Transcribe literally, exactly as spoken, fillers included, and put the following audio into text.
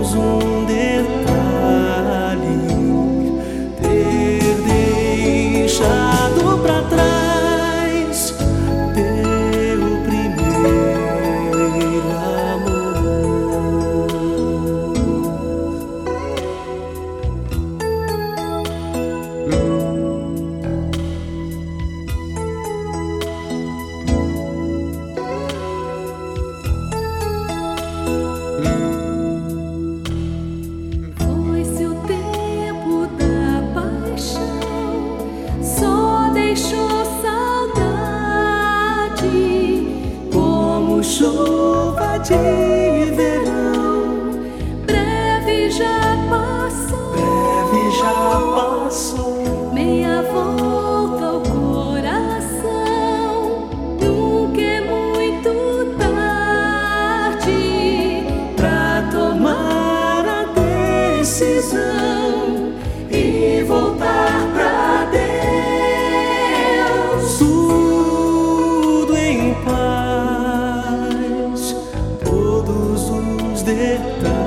menos um detalhe, ter deixado pra trás teu primeiro amor. Foi-se o tempo da paixão, só deixou saudade, Como chuva de verão, breve já passou. breve já passou. Meia volta ao coração, nunca é muito tarde Pra tomar a decisão e voltar pra Deus. Tudo em paz, todos os detalhes